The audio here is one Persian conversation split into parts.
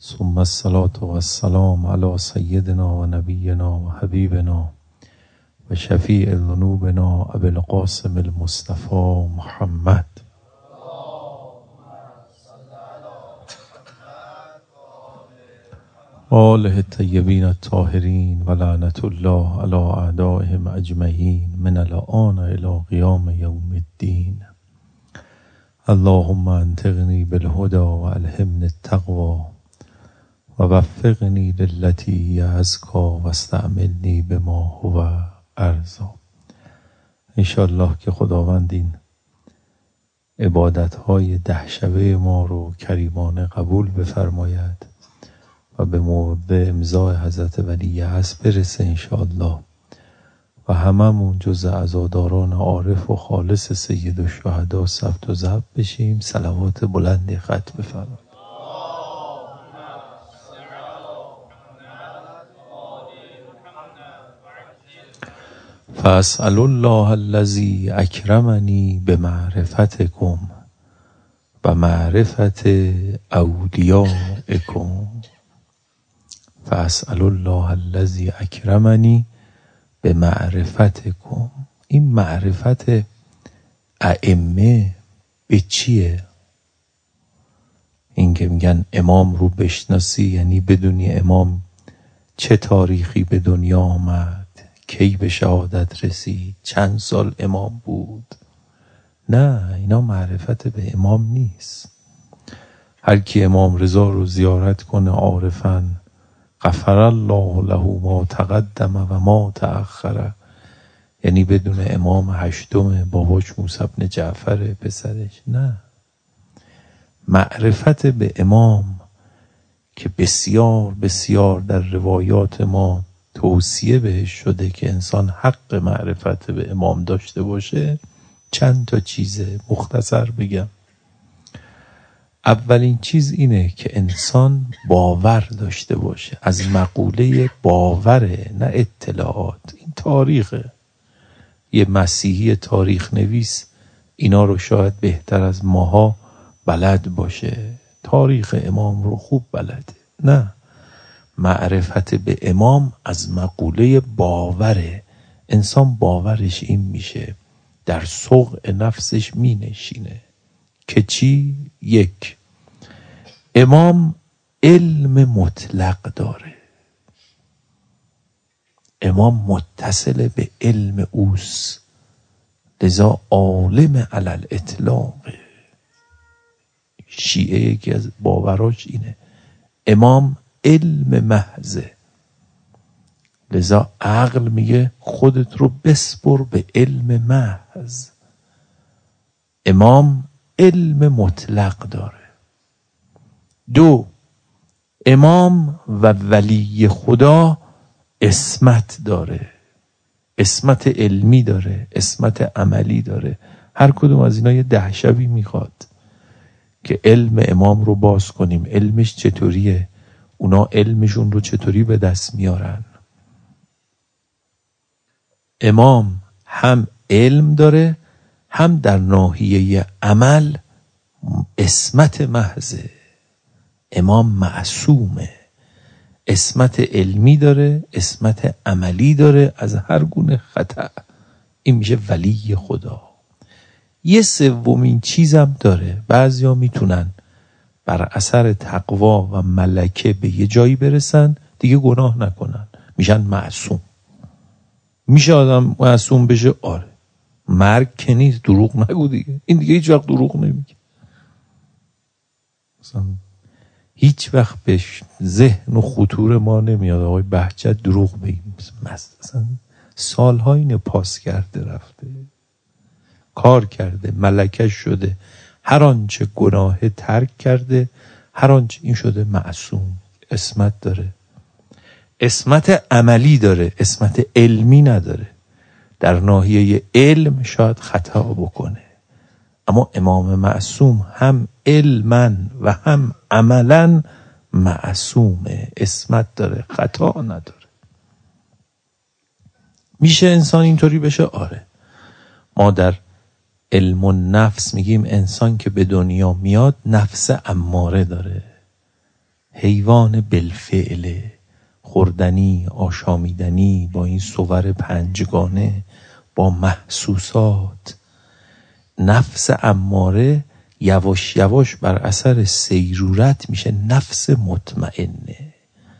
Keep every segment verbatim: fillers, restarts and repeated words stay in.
ثم الصلاة والسلام على سيدنا و نبینا و حبیبنا و شفیع ذنوبنا ابی القاسم المصطفى محمد آله الطیبین الطاهرین و لعنت الله علی اعدائهم اجمعین من الآن الی قیام یوم الدین. اللهم انطقنی بالهدى و الهمنی التقوى و وفقنی للتی هی ازکی و استعملنی بما هو ارضی. انشاءالله که خداوند این عبادتهای ده شبه ما رو کریمانه قبول بفرماید و به مورد امضای حضرت ولی عصر برسه انشاءالله و هممون جز عزاداران عارف و خالص سید الشهدا ثبت و ضبط بشیم. صلوات بلند ختم بفرمایید. فاسأل الله الذی اکرمنی بمعرفتکم و معرفت اولیائکم. فاسأل الله الذی اکرمنی بمعرفتکم. این معرفت ائمه به چیه؟ این که میگن امام رو بشناسی یعنی بدونی امام چه تاریخی به دنیا آمد، کی به شهادت رسید، چند سال امام بود. نه، اینا معرفت به امام نیست. هر کی امام رضا رو زیارت کنه عارفاً غفر الله له ما تقدم و ما تأخر، یعنی بدون امام هشتم باباش موسی بن جعفر پسرش. نه، معرفت به امام که بسیار بسیار در روایات ما توصیه بهش شده که انسان حق معرفت به امام داشته باشه، چند تا چیزه مختصر بگم. اولین چیز اینه که انسان باور داشته باشه. از مقوله باوره، نه اطلاعات. این تاریخه. یه مسیحی تاریخ نویس اینا رو شاید بهتر از ماها بلد باشه، تاریخ امام رو خوب بلده. نه، معرفت به امام از مقوله باوره. انسان باورش این میشه، در سوق نفسش می نشینه که چی؟ یک، امام علم مطلق داره. امام متصل به علم اوست، لذا عالم علی الاطلاق. شیعه یکی از باوراش اینه امام علم محضه، لذا عقل میگه خودت رو بسپر به علم محض. امام علم مطلق داره. دو، امام و ولی خدا عصمت داره. عصمت علمی داره، عصمت عملی داره. هر کدوم از اینا یه ده شبی میخواد که علم امام رو باز کنیم. علمش چطوریه؟ اونا علمشون رو چطوری به دست میارن؟ امام هم علم داره، هم در ناحیه عمل عصمت محضه. امام معصومه، عصمت علمی داره، عصمت عملی داره از هر گونه خطا. این میشه ولی خدا. یه سومین چیزم داره. بعضیا میتونن بر اثر تقوا و ملکه به یه جایی برسن دیگه گناه نکنن، میشن معصوم. میشه آدم معصوم بشه؟ آره. مرگ که نیست، دروغ نگو دیگه. این دیگه هیچ وقت دروغ نمیگه. مثلا هیچ وقت به ذهن و خطور ما نمیاد آقای بهجت دروغ بگیم. مثلا سالها اینو پاس کرده رفته، کار کرده، ملکش شده، هر آنچه گناه ترک کرده، هر آنچه این شده معصوم. عصمت داره، عصمت عملی داره، عصمت علمی نداره. در ناحیه علم شاید خطا بکنه، اما امام معصوم هم علما و هم عملا معصومه، عصمت داره، خطا نداره. میشه انسان اینطوری بشه؟ آره. ما در علم النفس میگیم انسان که به دنیا میاد نفس اماره داره. حیوان بالفعل، خوردنی، آشامیدنی، با این صور پنجگانه، با محسوسات. نفس اماره یواش یواش بر اثر سیرورت میشه نفس مطمئنه،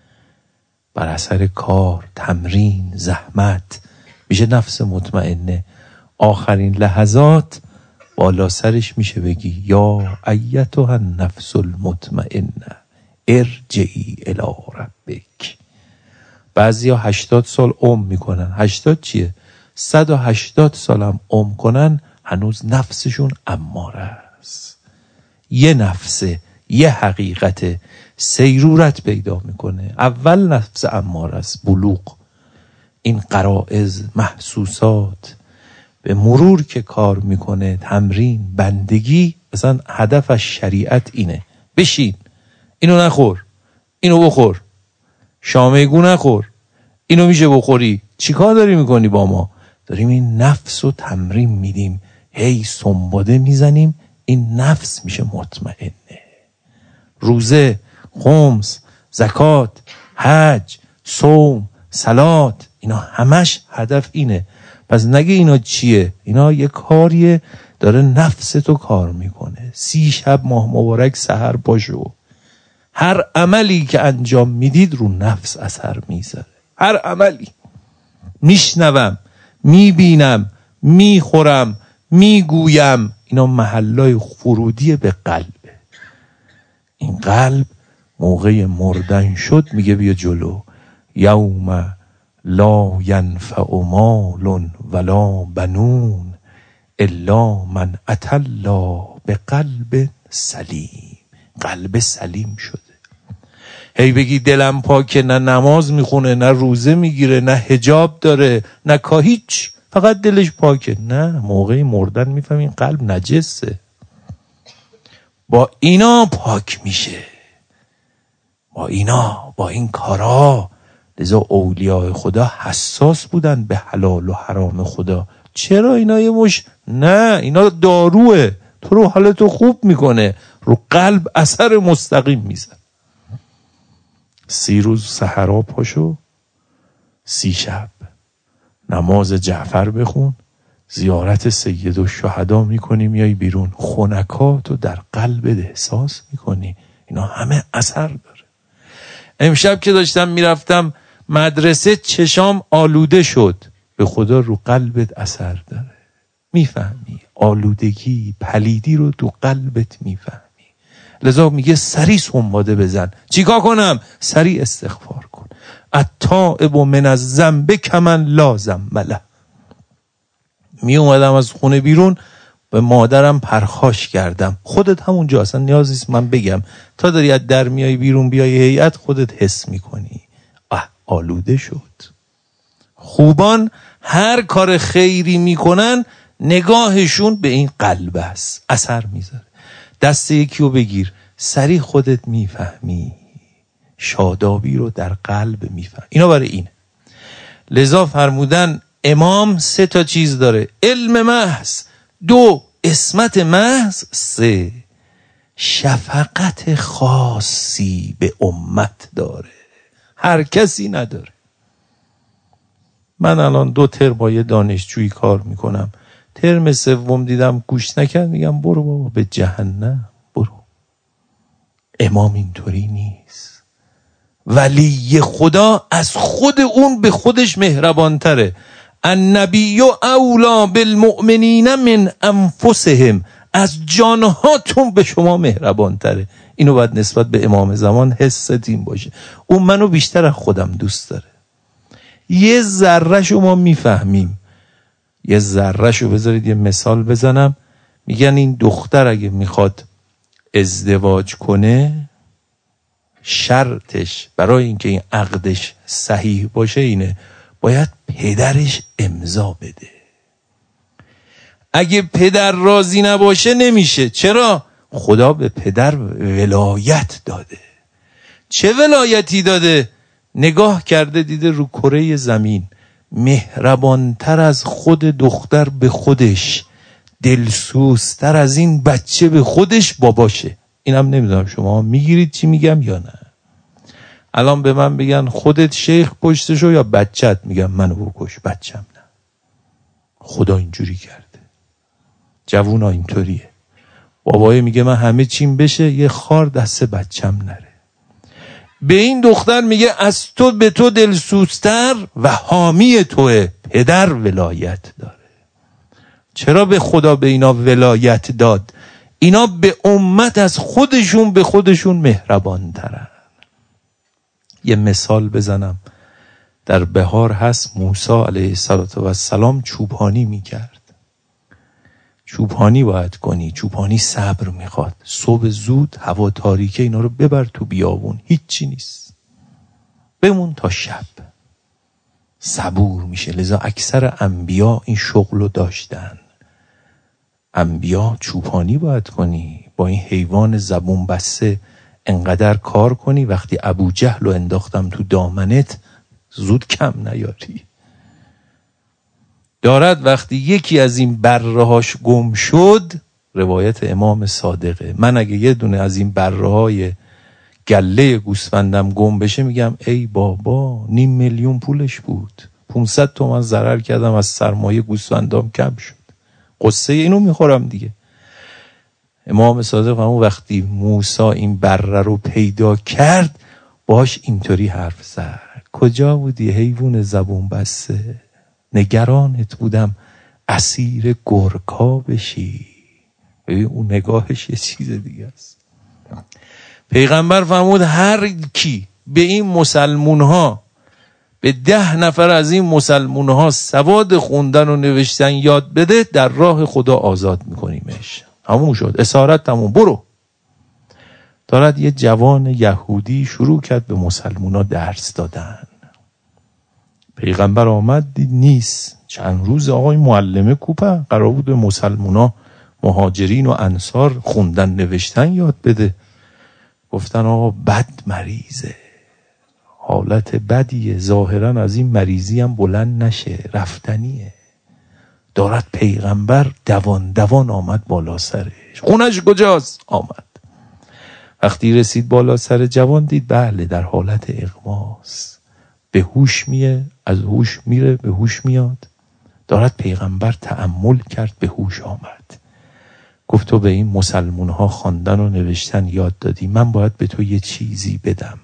بر اثر کار، تمرین، زحمت میشه نفس مطمئنه. آخرین لحظات بالا سرش میشه بگی یا ایتها النفس المطمئنه ارجعی الی ربک. بعضیا هشتاد سال عمر میکنن. هشتاد چیه؟ صد و هشتاد سالم عمر کنن هنوز نفسشون اماره است. یه نفسه، یه حقیقت سیرورت پیدا میکنه. اول نفس اماره است، بلوغ. این غرائز، محسوسات به مرور که کار میکنه، تمرین، بندگی، اصلا هدفش شریعت اینه. بشین، اینو نخور، اینو بخور، شامیگو نخور، اینو میشه بخوری. چی کار داری میکنی با ما؟ داریم این نفس رو تمرین میدیم، هی سنباده میزنیم، این نفس میشه مطمئنه. روزه، خمس، زکات، حج، صوم، صلات، اینا همش هدف اینه. پس نگه اینا چیه؟ اینا یه کاریه داره نفس تو کار میکنه. سی شب ماه مبارک سحر باشو. هر عملی که انجام میدید رو نفس اثر میذاره. هر عملی. میشنوم، میبینم، میخورم، میگویم، اینا محلای فرودی به قلبه. این قلب موقع مردن شد میگه بیا جلو. یوم لا ینفع مال ولا بنون الا من اتى الله بقلب سلیم. قلب سلیم شده. هی بگی دلم پاکه، نه نماز میخونه، نه روزه میگیره، نه حجاب داره، نه کا هیچ، فقط دلش پاکه. نه، موقع مردن میفهمی این قلب نجسه. با اینا پاک میشه، با اینا، با این کارا. لذا اولیاء خدا حساس بودن به حلال و حرام خدا. چرا اینا یه مش؟ نه، اینا داروه، تو رو حالتو خوب میکنه، رو قلب اثر مستقیم میزن. سی روز سحرا پاشو، سی شب نماز جعفر بخون، زیارت سید الشهدا میکنی، میای بیرون، خنکاتو در قلبت احساس میکنی. اینا همه اثر داره. امشب که داشتم میرفتم مدرسه چشام آلوده شد. به خدا رو قلبت اثر داره. میفهمی آلودگی، پلیدی رو تو قلبت میفهمی. لذا میگه سریع سنباده بزن. چیکار کنم؟ سریع استغفار کن. التائب من الذنب کمن لا ذنب له. می اومدم از خونه بیرون، به مادرم پرخاش کردم. خودت همونجا، اصلا نیاز نیست من بگم، تا داری از در میای بیرون بیای هیئت خودت حس میکنی. آه، آلوده شد. خوبان هر کار خیری میکنن نگاهشون به این قلب است، اثر میذاره. دست یکی رو بگیر، سریع خودت میفهمی، شادابی رو در قلب میفهمی. اینا برای اینه. لذا فرمودن امام سه تا چیز داره: علم محض، دو عصمت محض، سه شفقت خاصی به امت داره، هر کسی نداره. من الان دو ترم با یه دانشجویی کار میکنم، ترم سوم دیدم گوش نکرد، میگم برو بابا به جهنم برو. امام اینطوری نیست. ولی خدا از خود اون به خودش مهربانتره. النبی اولا بالمؤمنین من انفسهم. از جانهاتون به شما مهربانتره. اینو باید نسبت به امام زمان حست این باشه. اون منو بیشتر از خودم دوست داره. یه ذره شو ما میفهمیم. یه ذره شو بذارید یه مثال بزنم. میگن این دختر اگه میخواد ازدواج کنه، شرطش برای اینکه این عقدش صحیح باشه اینه: باید پدرش امضا بده. اگه پدر راضی نباشه نمیشه. چرا؟ خدا به پدر ولایت داده. چه ولایتی داده؟ نگاه کرده دیده رو کره زمین مهربانتر از خود دختر به خودش، دلسوزتر از این بچه به خودش باباشه. اینم نمیدونم شما میگیرید چی میگم یا نه. الان به من بگن خودت شیخ کشتشو یا بچت، میگم منو بکش، بچم نه. خدا اینجوری کرده. جوونا اینطوریه. بابای میگه من همه چیم بشه، یه خار دست بچم نره. به این دختر میگه از تو به تو دلسوزتر و حامی توه، پدر ولایت داره. چرا به خدا به اینا ولایت داد؟ اینا به امت از خودشون به خودشون مهربان ترن. یه مثال بزنم. در بهار هست موسی علیه السلام چوپانی میکرد. چوپانی باید کنی، چوپانی صبر میخواد. صبح زود هوا تاریکه، اینا رو ببر تو بیابون، هیچی نیست، بمون تا شب، صبور میشه. لذا اکثر انبیا این شغل رو داشتن. انبیا چوپانی باید کنی، با این حیوان زبون بسته انقدر کار کنی وقتی ابو جهل رو انداختم تو دامنت زود کم نیاری. دارد وقتی یکی از این برهاش گم شد، روایت امام صادقه، من اگه یه دونه از این برهای گله گوسفندم گم بشه میگم ای بابا نیم میلیون پولش بود، پونصد تومن ضرر کردم، از سرمایه گوسفندام کم شد. قصه اینو میخورم دیگه. امام صادق همون وقتی موسی این بره رو پیدا کرد باش اینطوری حرف زد. کجا بودی حیوان زبون بسته؟ نگرانت بودم اسیر گرگ‌ها بشی. ببین اون نگاهش یه چیز دیگه است. پیغمبر فرمود هر کی به این مسلمون ها، به ده نفر از این مسلمون ها سواد خوندن و نوشتن یاد بده، در راه خدا آزاد میکنیمش. همون شد، اسارت تموم، برو. دارد یه جوان یهودی شروع کرد به مسلمون ها درس دادن. پیغمبر آمد دید نیست. چند روز آقای معلمه کوپه قرار بود به مسلمونا مهاجرین و انصار خوندن نوشتن یاد بده. گفتن آقا بد مریضه، حالت بدیه، ظاهرا از این مریضی هم بلند نشه، رفتنیه. دارد پیغمبر دوان دوان آمد بالا سرش. خونش کجاست؟ آمد. وقتی رسید بالا سر جوان دید بله در حالت اغماست، به هوش میه، از هوش میره به هوش میاد. دارد پیغمبر تأمل کرد، به هوش آمد. گفت تو به این مسلمون ها خواندن و نوشتن یاد دادی، من باید به تو یه چیزی بدم.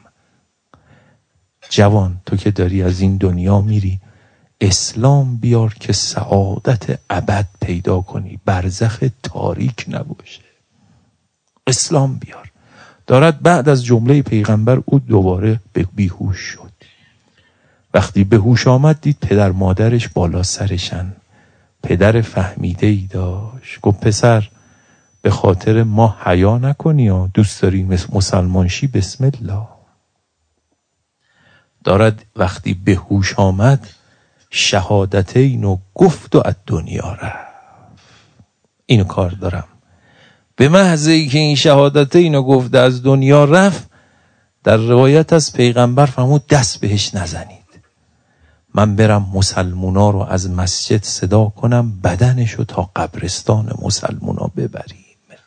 جوان تو که داری از این دنیا میری، اسلام بیار که سعادت ابد پیدا کنی، برزخ تاریک نباشه. اسلام بیار. دارد بعد از جمله پیغمبر او دوباره به بیهوش شد. وقتی به هوش آمد دید پدر مادرش بالا سرشن. پدر فهمیده ای داشت. گفت پسر به خاطر ما حیا نکنی یا دوست داری مسلمان شی، بسم الله. دارد وقتی به هوش آمد شهادتینو گفت و از دنیا رفت. اینو کار دارم. به محض ای که این شهادتینو گفت از دنیا رفت، در روایت از پیغمبر فرمود دست بهش نزنید، من برم مسلمونا رو از مسجد صدا کنم بدنشو تا قبرستان مسلمونا ببریم.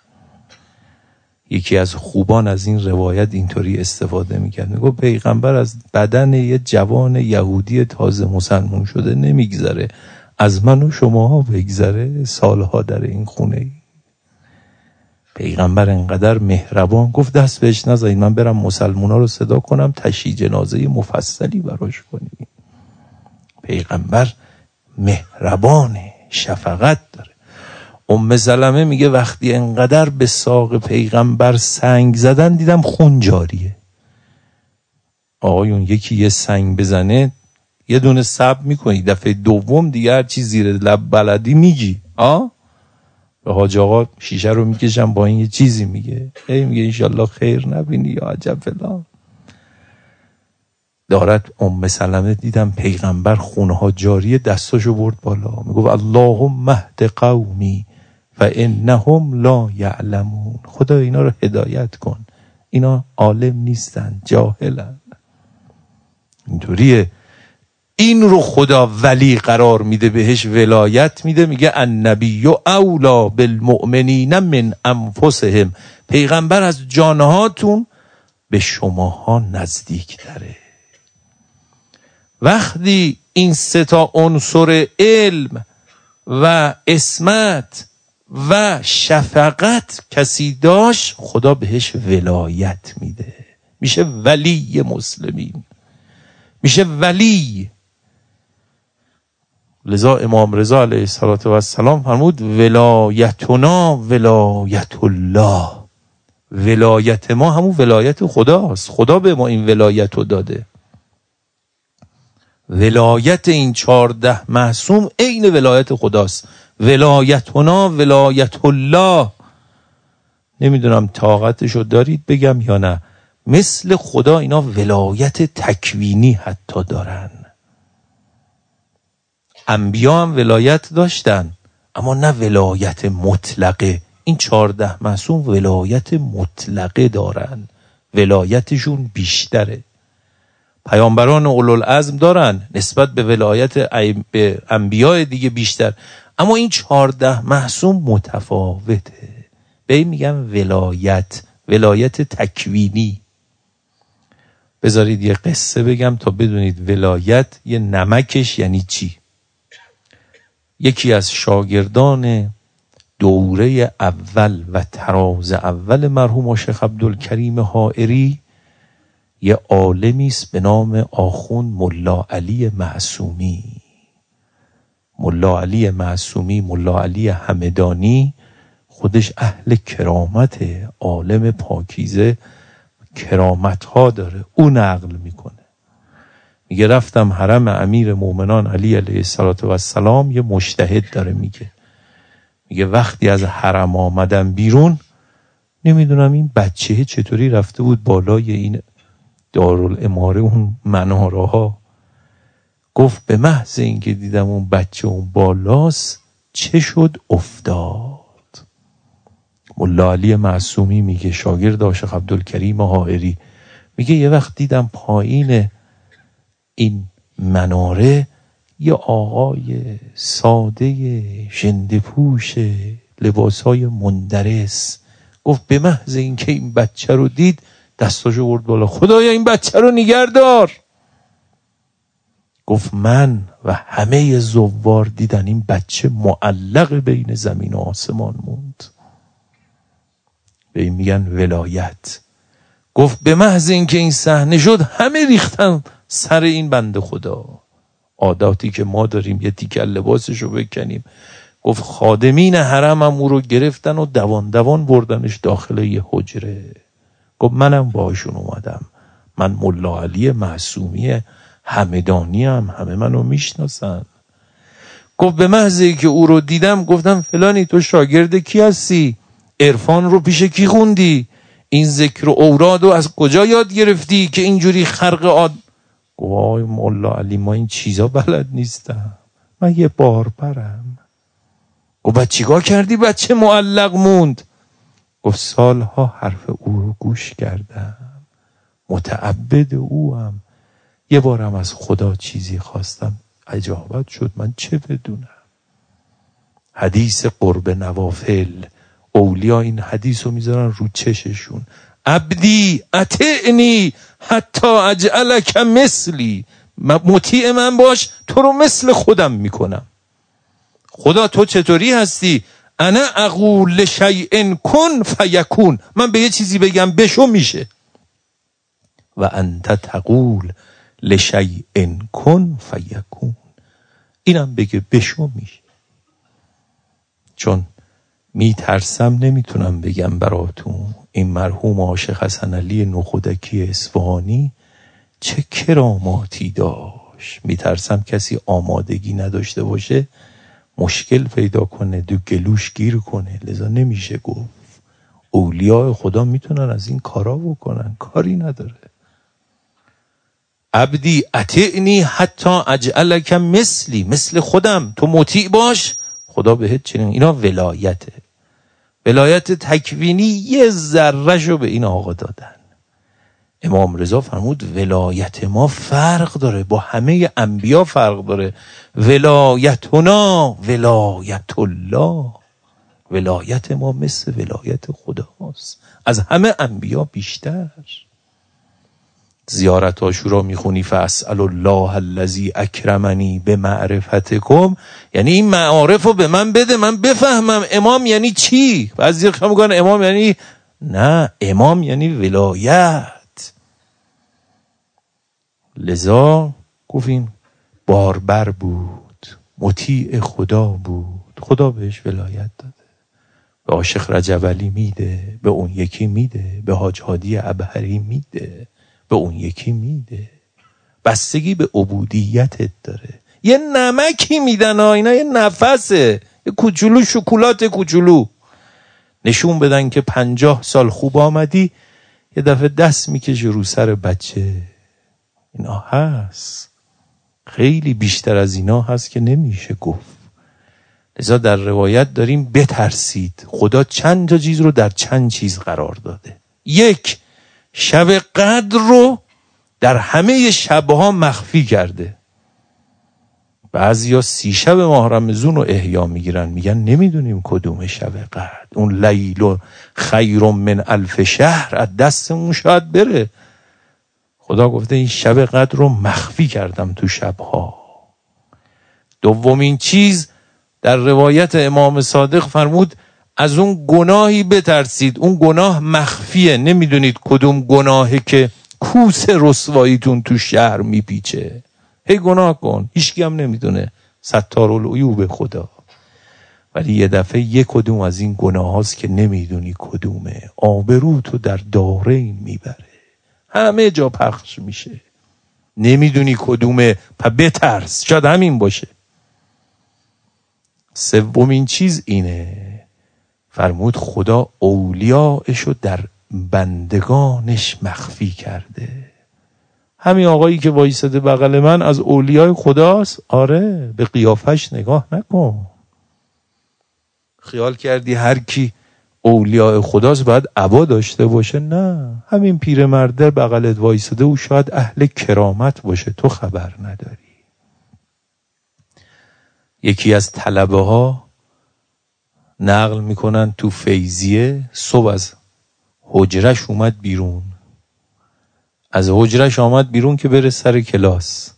یکی از خوبان از این روایت اینطوری استفاده میکرد، میگه پیغمبر از بدن یه جوان یهودی تازه مسلمون شده نمیگذره، از من و شماها بگذره، سالها در این خونه ای. پیغمبر انقدر مهربان گفت دست بهش نزنید، من برم مسلمونا رو صدا کنم تشییع جنازه مفصلی براش کنیم. پیغمبر مهربانه، شفقت داره. ام سلمه میگه وقتی انقدر به ساق پیغمبر سنگ زدن دیدم خون جاریه. آقایون یکی یه سنگ بزنه یه دونه صبر میکنی، دفعه دوم دیگه هر چی زیر لب بلدی میگی. آه به حاج آقا شیشه رو میکشم با این یه چیزی میگه، ای میگه انشالله خیر نبینی یا عجب فلان. دارد ام سلمه دیدم پیغمبر خونها جاریه، دستاشو برد بالا میگفت اللهم اهد قومی فانهم لا یعلمون. خدا اینا رو هدایت کن، اینا عالم نیستن، جاهلن. اینطوریه. این رو خدا ولی قرار میده، بهش ولایت میده، میگه النبی اولا بالمؤمنین من انفسهم. پیغمبر از جانهاتون به شماها نزدیک تره. وقتی این سه تا عنصر علم و عصمت و شفقت کسی داشت، خدا بهش ولایت میده، میشه ولی مسلمین، میشه ولی. لذا امام رضا علیه السلام فرمود ولایتنا ولایت الله. ولایت ما همون ولایت خداست. خدا به ما این ولایت رو داده. ولایت این چارده معصوم عین ولایت خداست. ولایتنا ولایت الله. نمیدونم طاقتشو دارید بگم یا نه. مثل خدا اینا ولایت تکوینی حتی دارن. انبیا هم ولایت داشتن اما نه ولایت مطلقه. این چارده معصوم ولایت مطلقه دارن، ولایتشون بیشتره. پیامبران اولوالعزم دارن نسبت به ولایت به انبیاء دیگه بیشتر، اما این چارده معصوم متفاوته. به این میگن ولایت، ولایت تکوینی. بذارید یه قصه بگم تا بدونید ولایت یه نمکش یعنی چی. یکی از شاگردان دوره اول و تراز اول مرحوم شیخ عبدالکریم حائری یه عالمی است به نام آخوند ملا علی معصومی. ملا علی معصومی، ملا علی همدانی، خودش اهل کرامته، عالم پاکیزه، کرامت ها داره. او نقل میکنه، میگه رفتم حرم امیر مومنان علی علیه السلام. یه مجتهد داره میگه میگه وقتی از حرم آمدم بیرون، نمیدونم این بچه چطوری رفته بود بالای این دارالاماره اون مناره ها. گفت به محض اینکه دیدم اون بچه اون بالاست چه شد افتاد. ملا علی معصومی میگه شاگرد شیخ عبدالکریم حائری، میگه یه وقت دیدم پایین این مناره یه آقای ساده ژنده پوش لباسای مندرس. گفت به محض اینکه این بچه رو دید دستاشو برد بالا، خدایا این بچه رو نگهدار. گفت من و همه زوار دیدن این بچه معلق بین زمین و آسمان موند. به این میگن ولایت. گفت به محض اینکه این صحنه شد همه ریختن سر این بنده خدا. عاداتی که ما داریم یه تیکه لباسشو بکنیم. گفت خادمین حرم هم او رو گرفتن و دوان دوان بردنش داخل یه حجره. گفت منم باهاشون اومدم، من ملا علی معصومی همدانی هم، همه منو میشناسن. گفت به محضی که او رو دیدم گفتم فلانی تو شاگرد کی هستی؟ عرفان رو پیش کی خوندی؟ این ذکر و اوراد رو از کجا یاد گرفتی که اینجوری خرق آد؟ گفت آی مولا علی ما این چیزا بلد نیستم، من یه باربرم. گفت بعد چیکار کردی بچه معلق موند؟ گفت سالها حرف او رو گوش کردم، متعبد او هم. یه بارم از خدا چیزی خواستم اجابت شد، من چه بدونم. حدیث قرب نوافل، اولیا این حدیث رو میذارن رو چششون. عبدی اطعنی حتی اجعلک مثلی، مطیع من باش تو رو مثل خودم میکنم. خدا تو چطوری هستی؟ انا اقول لشیء کن فیکون، من به یه چیزی بگم بشو میشه. و انت تقول لشیء کن فیکون، اینم بگه بشو میشه. چون میترسم نمیتونم بگم براتون این مرحوم عاشق حسن علی نخودکی اصفهانی چه کراماتی داشت. میترسم کسی آمادگی نداشته باشه مشکل پیدا کنه، دو گلوش گیر کنه. لذا نمیشه گفت. اولیاء خدا میتونن از این کارا بکنن، کاری نداره. عبدی اطعنی حتی اجعلک مثلی، مثل خودم تو مطیع باش، خدا بهت چنین. اینا ولایته. ولایت تکوینی یه ذره‌شو به این آقا دادن. امام رضا فرمود ولایت ما فرق داره، با همه انبیا فرق داره. ولایتنا ولایت الله، ولایت ما مثل ولایت خداست، از همه انبیا بیشتر. زیارت عاشورا میخونی فاسأل الله الذی اکرمنی به معرفتکم، یعنی این معارف رو به من بده من بفهمم امام یعنی چی. بعضی خیلی میگن امام یعنی، نه، امام یعنی ولایت. لذا گفتیم باربر بود، مطیع خدا بود، خدا بهش ولایت داده. به عاشق رجب علی میده، به اون یکی میده، به حاج هادی عبهری میده، به اون یکی میده. بستگی به عبودیتت داره. یه نمکی میدن ها، اینا یه نفسه، یه کوچولو شکلات کوچولو نشون بدن که پنجاه سال خوب آمدی، یه دفعه دست میکشه رو سر بچه. اینا هست، خیلی بیشتر از اینا هست که نمیشه گفت. لذا در روایت داریم بترسید. خدا چند تا چیز رو در چند چیز قرار داده. یک، شب قدر رو در همه شبها مخفی کرده. بعضیا سی شب ماه رمضان رو احیا میگیرن، میگن نمیدونیم کدوم شب قدر. اون لیل خیر من الف شهر از دستمون شاید بره. خدا گفته این شب قدر رو مخفی کردم تو شبها. دومین چیز در روایت امام صادق فرمود از اون گناهی بترسید، اون گناه مخفیه، نمیدونید کدوم گناهه که کوس رسواییتون تو شهر میپیچه. هی گناه کن، هیچکی هم نمیدونه، ستارالعیوب خدا. ولی یه دفعه یک کدوم از این گناه هاست که نمیدونی کدومه، آبرو تو در دارین میبره، همه جا پخش میشه، نمیدونی کدومه، پا بترس، شاید همین باشه. سومین چیز اینه، فرمود خدا اولیاءشو در بندگانش مخفی کرده. همین آقایی که وایساده بغل من از اولیاء خداست؟ آره، به قیافش نگاه نکن. خیال کردی هر کی اولیاء خداست باید عبا داشته باشه؟ نه، همین پیرمرده بغلت وایساده او شاید اهل کرامت باشه، تو خبر نداری. یکی از طلبه ها نقل میکنن تو فیضیه صبح از حجرش اومد بیرون، از حجرش آمد بیرون که بره سر کلاس.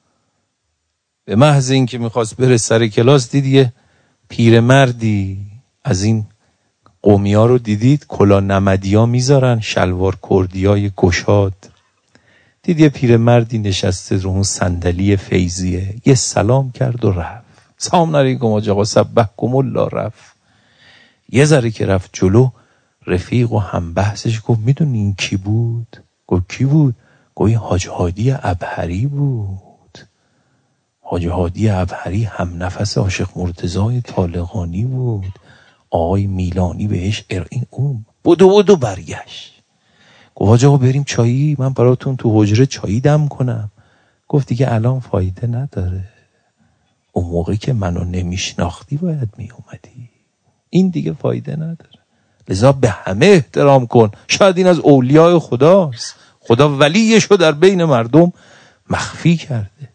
به محض این که میخواست بره سر کلاس دید یه پیرمردی از این قومی ها رو دیدید کلا نمدی ها میذارن، شلوار کردی های گشاد. دید یه پیرمردی نشسته رو اون صندلی فیضیه، یه سلام کرد و رفت. سلام علیکم آج آقا سبحکم الله رفت. یه ذره که رفت جلو، رفیق و هم بحثش گفت میدونی این کی بود؟ گفت کی بود؟ گفت این حاج هادی عبهری بود. حاج هادی عبهری هم نفس عاشق مرتضی طالقانی بود، آقای میلانی بهش ارائه اون بودو بودو برگشت. گفت حاج آقا بریم چایی، من براتون تو حجره چایی دم کنم. گفت دیگه الان فایده نداره، اون موقع که منو نمیشناختی باید میومدی، این دیگه فایده نداره. لذا به همه احترام کن، شاید این از اولیاء خداست، خدا ولیشو در بین مردم مخفی کرده.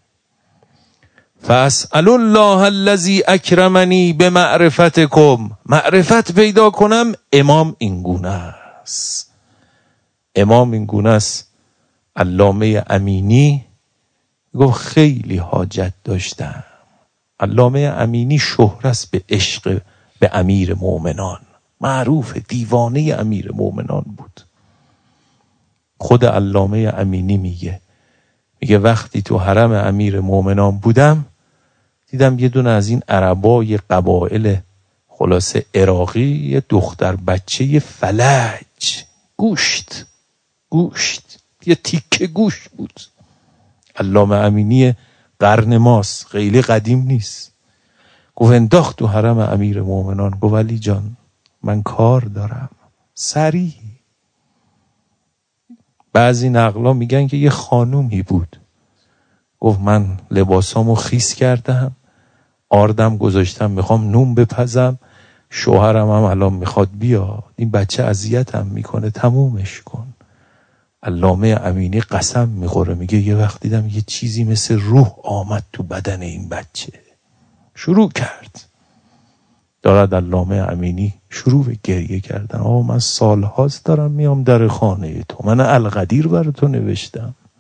فاسأل الله الذی اکرمنی به معرفتکم، معرفت پیدا کنم. امام این گونه است، امام این گونه است. علامه امینی گفت خیلی حاجت داشتم. علامه امینی شهرت است به عشق به امیر مومنان، معروف دیوانه امیر مومنان بود. خود علامه امینی میگه میگه وقتی تو حرم امیر مومنان بودم دیدم یه دونه از این عربای قبایل خلاصه عراقی یه دختر بچه فلج، گوشت گوشت یه تیکه گوشت بود. علامه امینی قرن ماست، خیلی قدیم نیست. گفت انداخت تو حرم امیر مومنان. گفت ولی جان من کار دارم. سریع بعضی نقلا میگن که یه خانومی بود، گفت من لباسامو خیس کردم، آردم گذاشتم، میخوام نون بپزم، شوهرم هم الان میخواد بیاد، این بچه اذیتم میکنه، تمومش کن. علامه امینی قسم میخوره، میگه یه وقت دیدم یه چیزی مثل روح آمد تو بدن این بچه، شروع کرد. دارد علامه امینی شروع به گریه کردن. آقا من سالهاست دارم میام در خانه تو، من القدیر برای تو نوشتم،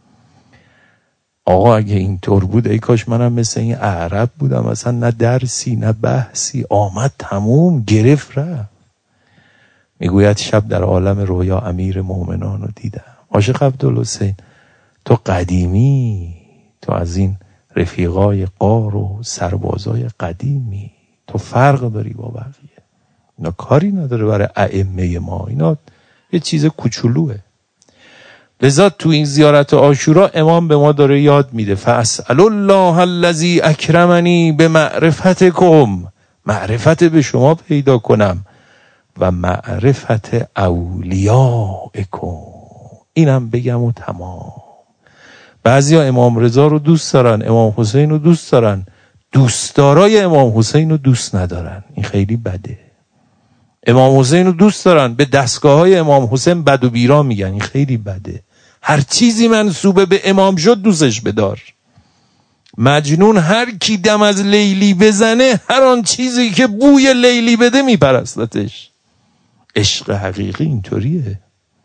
آقا اگه اینطور بود ای کاش منم مثل این اعرب بودم، اصلا نه درسی نه بحثی، آمد تموم گرفت رفت. میگوید شب در عالم رویا امیر مومنان رو دیدم. عاشق عبدالحسین تو قدیمی، تو از این رفیقای قار و سربازای قدیمی، تو فرق داری با بقیه. اینا کاری نداره برای ائمه ما، اینا یه چیز کوچولوه. لذا تو این زیارت عاشورا امام به ما داره یاد میده فاسأل الله الذی اکرمنی بمعرفتکم، معرفت به شما پیدا کنم و معرفت اولیائکم. اینم بگم و تمام. بعضیا امام رضا رو دوست دارن، امام حسین رو دوست دارن، دوستدارای امام حسین رو دوست ندارن. این خیلی بده. امام حسین رو دوست دارن، به دستگاه های امام حسین بد و بیرا میگن. این خیلی بده. هر چیزی منسوبه به امام شد دوستش بدار. مجنون هر کی دم از لیلی بزنه، هر آن چیزی که بوی لیلی بده میپرستتش. عشق حقیقی اینطوریه.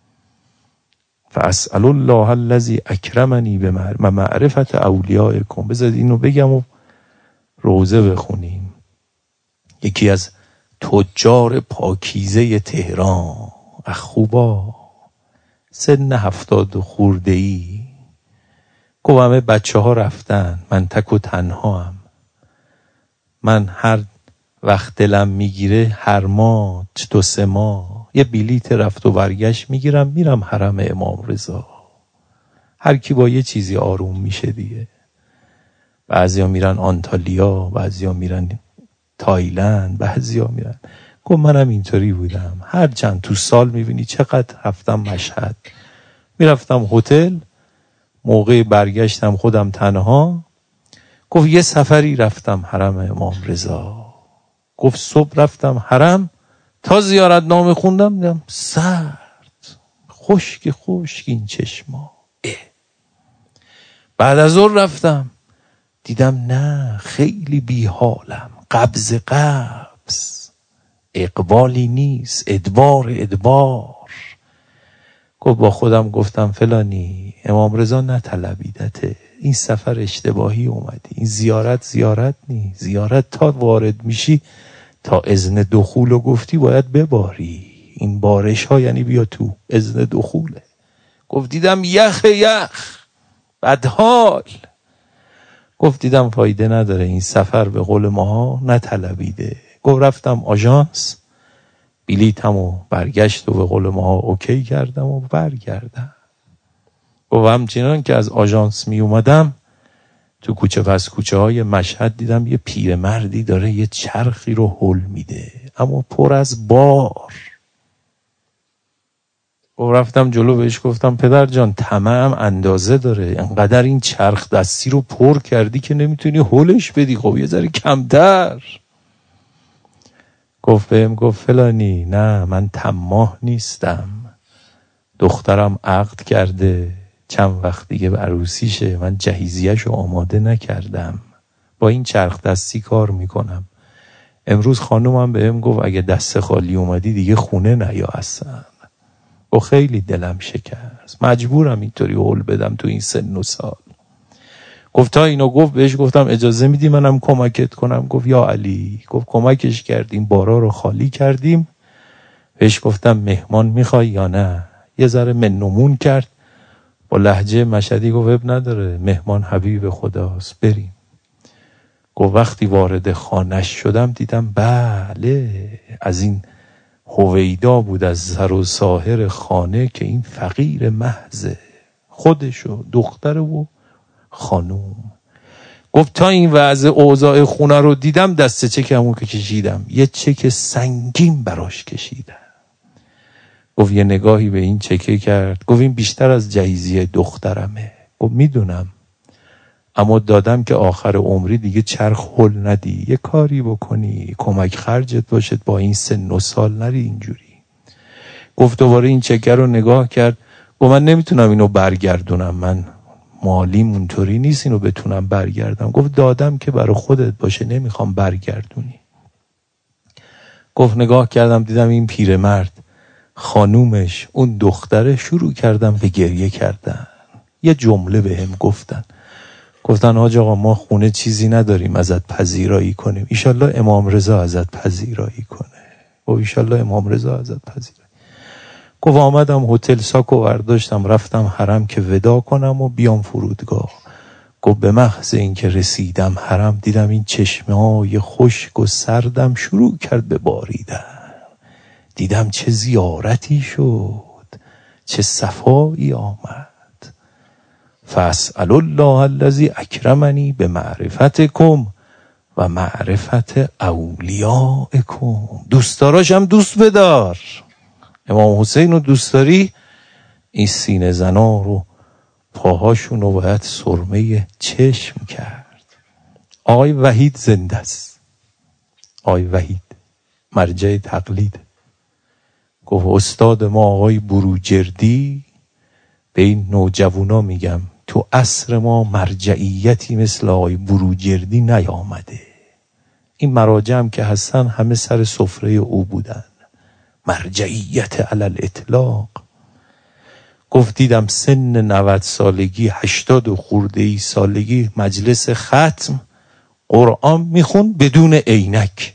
فاسأل الله الذی اکرمنی بمعرفت اولیائکم. بذارید اینو بگم و روزه بخونیم. یکی از تجار پاکیزه تهران، اخوبا، سن هفتاد خورده ای، گفت همه بچه ها رفتن، من تک و تنها هم. من هر وقت دلم میگیره هر ماه دو سه ماه یه بلیت رفت و برگشت میگیرم، میرم حرم امام رضا. هر کی با یه چیزی آروم میشه دیگه. بعضیا میرن آنتالیا، بعضیا میرن تایلند، بعضیا میرن. گفت منم اینطوری بودم، هر چند تو سال میبینی چقدر رفتم مشهد، میرفتم هتل، موقع برگشتم خودم تنها. گفت یه سفری رفتم حرم امام رضا، گفت صبح رفتم حرم تا زیارت نامه خوندم دیدم سرد، خشک خشک این چشما. اه. بعد از ظهر رفتم دیدم نه خیلی بیحالم، قبض قبض، اقبالی نیست، ادبار ادبار. گفت با خودم گفتم فلانی، امام رضا نطلبیدته، این سفر اشتباهی اومدی، این زیارت زیارت نی، زیارت تا وارد میشی تا اذن دخول رو گفتی باید بباری، این بارش ها یعنی بیا تو، اذن دخوله. گفت دیدم یخ یخ بدحال. گفت دیدم فایده نداره، این سفر به قول ماها نطلبیده. گفت رفتم آژانس، بلیتمو برگشت و به قول ماها اوکی کردم و برگردم. گفت همچنان که از آژانس می اومدم تو کوچه پس کوچه های مشهد دیدم یه پیرمردی داره یه چرخی رو هل میده اما پر از بار. و رفتم جلو بهش گفتم پدر جان طمعم اندازه داره، انقدر این چرخ دستی رو پر کردی که نمیتونی هلش بدی، خب یه ذره کمتر. گفت بهم گفت فلانی نه من طماع نیستم، دخترم عقد کرده چند وقت دیگه به عروسیشه، من جهیزیه‌شو آماده نکردم، با این چرخ دستی کار میکنم. امروز خانومم بهم گفت اگه دست خالی اومدی دیگه خونه نیا اصلا. و خیلی دلم شکست، مجبورم اینطوری هول بدم تو این سن و سال. گفت تا اینو گفت بهش گفتم اجازه میدی منم کمکت کنم؟ گفت یا علی. گفت کمکش کردیم، بارا رو خالی کردیم. بهش گفتم مهمان میخوای یا نه؟ یه ذره منمون کرد، با لهجه مشهدی گفت اب نداره، مهمان حبیب خداست، بریم. گفت وقتی وارد خانش شدم دیدم بله از این هویدا بود از سر و ساهر خانه که این فقیر محضه، خودشو دختر و خانوم. گفت تا این وضع اوضاع خونه رو دیدم دست چکمو که کشیدم، یه چک سنگین براش کشیدم. گفت یه نگاهی به این چکه کرد، گفت این بیشتر از جهیزیه دخترمه. گفت میدونم اما دادم که آخر عمری دیگه چرخ هل ندی، یه کاری بکنی کمک خرجت باشد، با این سن و سال نری اینجوری. گفت دوباره این چکه رو نگاه کرد، گفت من نمیتونم اینو برگردونم، من مالیم اونطوری نیست اینو بتونم برگردم. گفت دادم که برای خودت باشه، نمیخوام برگردونی. گفت نگاه کردم دیدم این پیرمرد، خانومش، اون دختره شروع کردم به گریه کردن. یه جمله به هم گفتن، گفتن حاج آقا ما خونه چیزی نداریم ازت پذیرایی کنیم، ایشالله امام رضا ازت پذیرایی کنه. و ایشالله امام رضا ازت پذیرایی. گفت آمدم هتل ساکو برداشتم رفتم حرم که ودا کنم و بیام فرودگاه. گفت به محض این که رسیدم حرم دیدم این چشمه های خشک و سردم شروع کرد به باریدن. دیدم چه زیارتی شد، چه صفایی آمد. فاسأل الله الذی اکرمنی به معرفتکم و معرفت اولیائکم. دوستداراش هم دوست بدار. امام حسین رو دوست داری، این سینه زنا رو پاهاشون رو باید سرمه چشم کرد. آقای وحید زنده است. آقای وحید مرجع تقلید. گفت استاد ما آقای بروجردی به این نوجوانا میگم تو عصر ما مرجعیتی مثل آقای بروجردی نیامده. این مراجع هم که هستن همه سر سفره او بودن. مرجعیت علی الاطلاق. گفت دیدم سن نود سالگی هشتاد و خورده ای سالگی مجلس ختم قرآن میخون بدون عینک.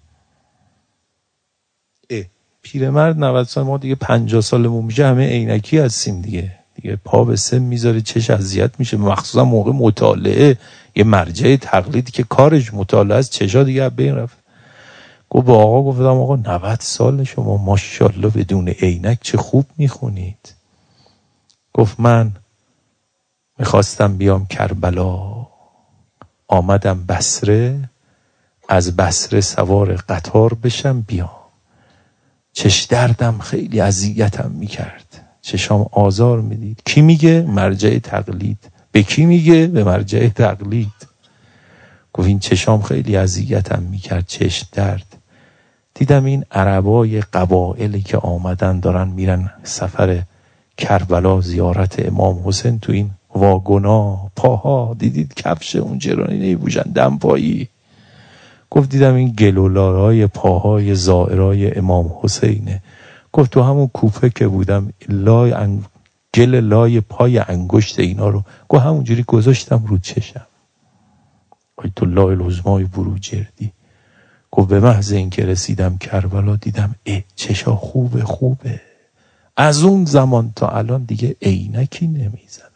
پیرمرد نود سال، ما دیگه پنجاه سالمون میشه همه عینکی هستیم دیگه. دیگه پا به سن میذاره چش اذیت میشه، مخصوصا موقع مطالعه. یه مرجع تقلیدی که کارش مطالعه است چشا دیگه بین رفت. گفت با آقا گفتم آقا نود سال شما ماشاءالله بدون عینک چه خوب میخونید. گفت من میخواستم بیام کربلا، آمدم بصره، از بصره سوار قطار بشم بیام. چش دردم خیلی اذیتم میکرد، چشام آزار میدید. کی میگه؟ مرجع تقلید. به کی میگه؟ به مرجع تقلید. گفت این چشام خیلی اذیتم میکرد، چشم درد. دیدم این عربای قبایلی که آمدن دارن میرن سفر کربلا زیارت امام حسین، تو این واگونا پاها دیدید کفش اون جرانی نیبوشن دمپایی. گفت دیدم این گلولارای پاهای زائرای امام حسینه. گفت تو همون کوپه که بودم لای انگ... گل لای پای انگشت اینا رو گفت همونجوری گذاشتم رو چشم. آیت الله العظمای بروجردی گفت به محض این که رسیدم کربلا دیدم اه چشا خوبه خوبه. از اون زمان تا الان دیگه عینکی نمیزنم.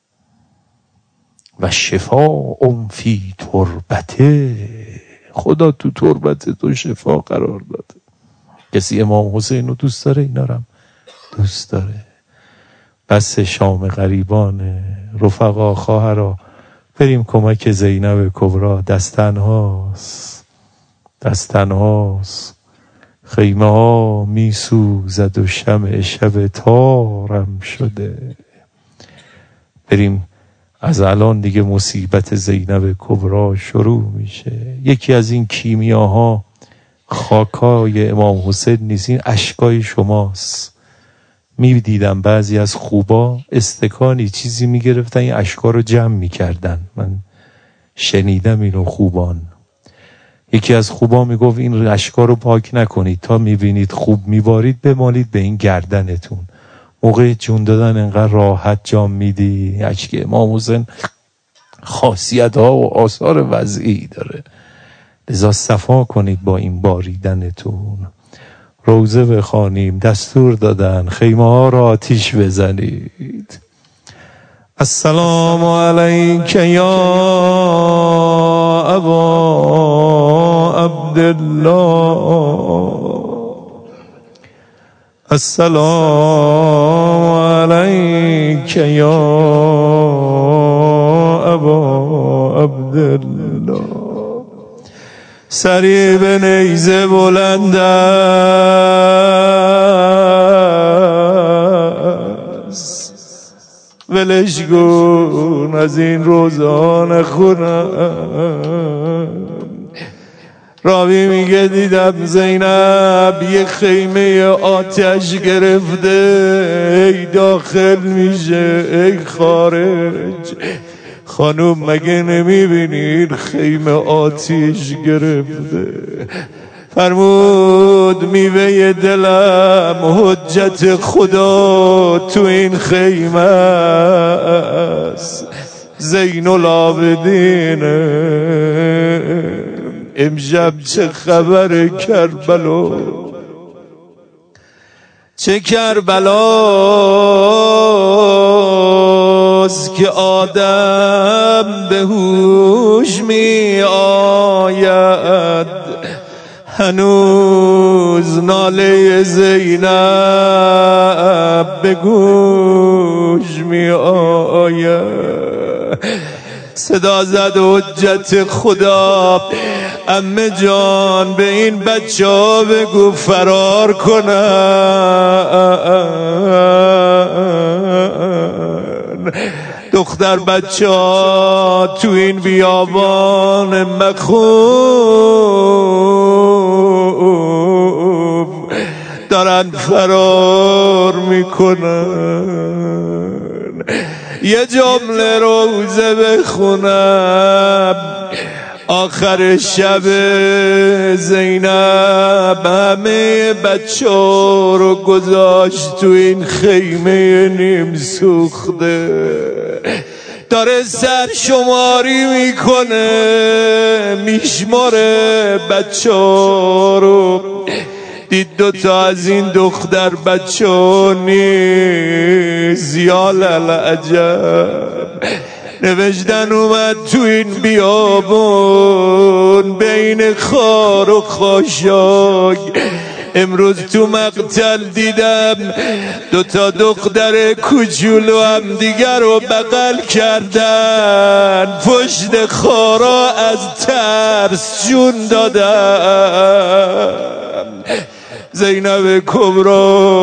و شفاء فی تربته، خدا تو تربت تو شفا قرار داده. کسی امام حسین رو دوست داره، اینا رو هم دوست داره. بس شام غریبان رفقا خواهرا، بریم کمک زینب کبرا. دستنهاست دستنهاست خیمه ها می سوزد و شمع شب تارم شده. بریم، از الان دیگه مصیبت زینب کبرا شروع میشه. یکی از این کیمیاها خاکای امام حسین نیست، این اشکای شماست. میدیدم بعضی از خوبا استکانی چیزی میگرفتن این اشکا رو جمع میکردن. من شنیدم اینو خوبان. یکی از خوبا میگفت این اشکا رو پاک نکنید، تا میبینید خوب میبارید بمالید به این گردنتون. موقع جون دادن انقدر راحت جام میدی. اشک امام حسین خاصیت ها و آثار وضعی داره، لذا صفا کنید با این باریدنتون. روزه بخوانیم، دستور دادن خیمه ها را آتیش بزنید. السلام علیک یا ابا عبدالله، السلام علیک یا ابا عبدالله. سری به نیزه بلند است، ولش کن از این روزان خونم. راوی میگه دیدم زینب یه خیمه آتش گرفته، ای داخل میشه ای خارج. خانوم مگه نمیبینید خیمه آتش گرفته؟ فرمود میوه دلم حجت خدا تو این خیمه است. زین العابدین امشب چه خبر کربلا، چه کربلاست که آدم به هوش می آید، هنوز ناله زینب به گوش می آید. صدا زد حجت خدا عمه جان به این بچه ها بگو فرار کنن. دختر بچه ها تو این بیابان مخوف دارن فرار میکنن. یه جمله روزه بخونم آخر شب زینب همه بچه رو گذاشت تو این خیمه نیم سوخته، داره سر شماری میکنه میشماره بچه رو. دید دوتا از این دختر بچه ها نیست، یا للعجب. نوشتن اومد تو این بیابون بین خار و خاشاک، امروز تو مقتل دیدم دوتا دختر کوچولو هم دیگر رو بغل کردن، پشت خارا از ترس جون دادن. زینب کبرا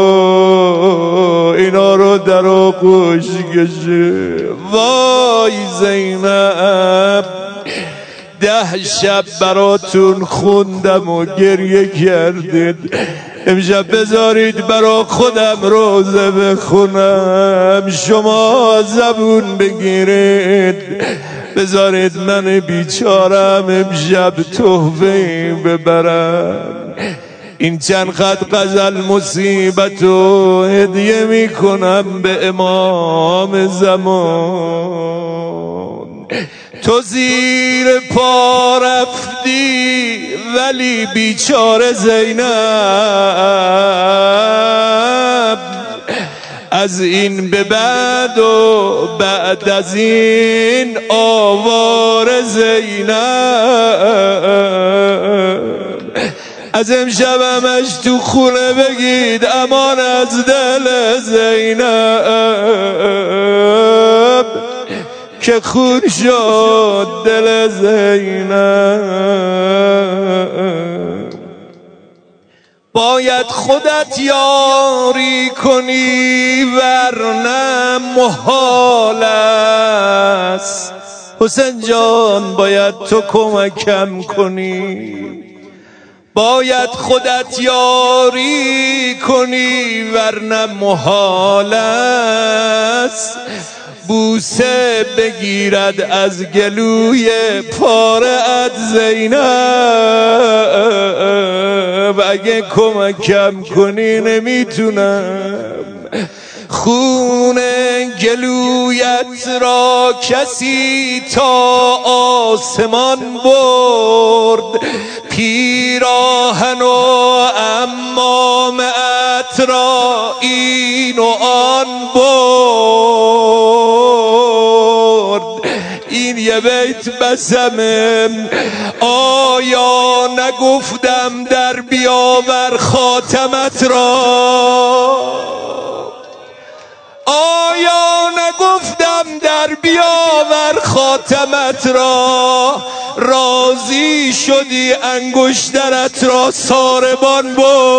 اینا رو در آغوش کشه. وای زینب ده شب براتون خوندم و گریه کردید، امشب بذارید برا خودم روزه بخونم، شما زبون بگیرید، بذارید من بیچارم امشب تحفه ببرم. این چند خط غزل مصیبت و هدیه میکنم به امام زمان. تو زیر پا رفتی ولی بیچاره زینب، از این به بعد و بعد از این آوار زینب. از امشب همش تو خونه بگید امان از دل زینب که خون شد دل زینب. باید خودت یاری کنی ورنه محال است، حسین جان باید تو کمکم کنی. باید خودت یاری کنی ورنه محال است، بوسه بگیرد از گلوی پاره ات زینب. اگه کمکم کنی نمیتونم، خون گلویت را کسی تا آسمان برد، پیراهن و عمامت را این و آن برد. این یه بیت بسمه، آیا نگفتم در بیاور خاتمت را، آیا نگفتم در بیاور خاتمت را، راضی شدی انگشترت را ساربان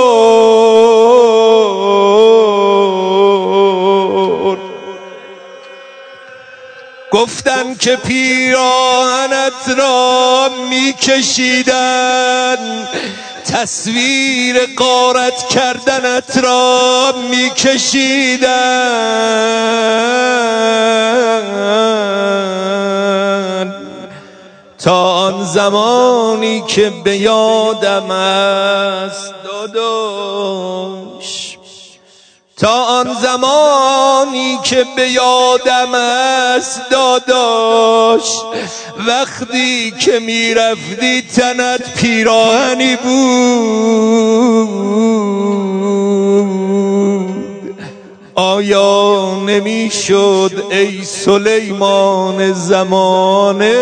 برد. گفتن که پیراهنت را میکشیدن، تصویر غارت کردنت را میکشیدن، تا آن زمانی که به یادم است داداش، تا آن زمانی که به یادم است داداش، وقتی که میرفتی تنت پیراهنی بود. آیا نمیشد ای سلیمان زمانه،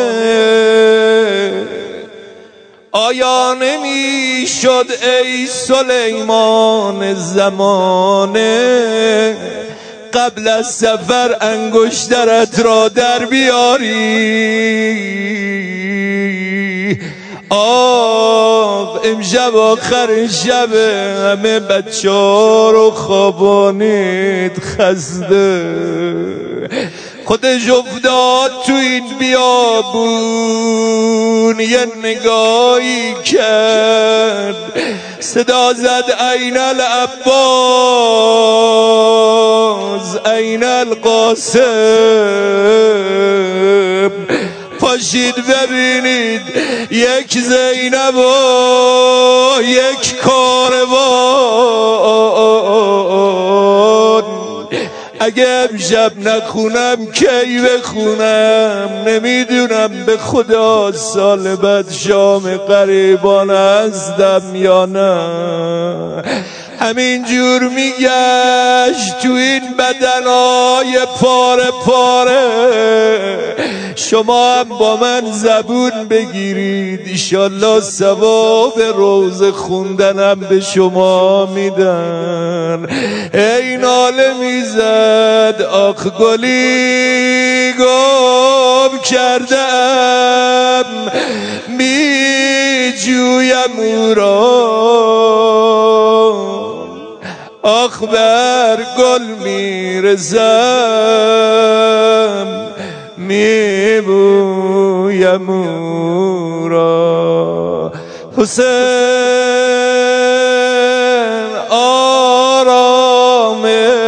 آیا نمی شد ای سلیمان زمانه، قبل از سفر انگشترت را در بیاری؟ آه امشب آخر شب همه بچه ها رو خوابانید خسته، خودش افتاد تو این بیابون، یه نگاهی کرد، صدا زد این العباس این القاسم. پاشید ببینید یک زینب و یک کاروان. اگه امشب نخونم کی بخونم؟ نمیدونم به خدا سال بعد شام غریبان هستم یا نه. همین جور میگشت تو این بدنهای پاره پاره. شما هم با من زبون بگیرید، ایشالله ثواب روز خوندنم به شما میدن. ای ناله میزد آخ گلی گم کردم، می جویم او را، آخ بر گل میرزم، می بویم او را. حسین آرام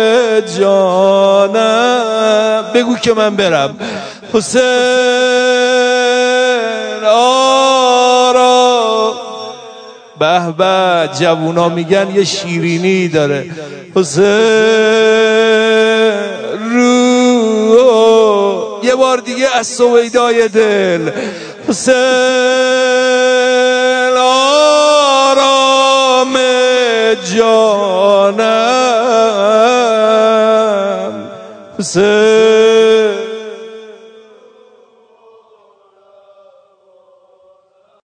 جانم، بگو که من برم. حسین آرام، به به جوونا میگن یه شیرینی داره. حسین رو یه بار دیگه از سویدای دل. حسین آرام جانم، حسین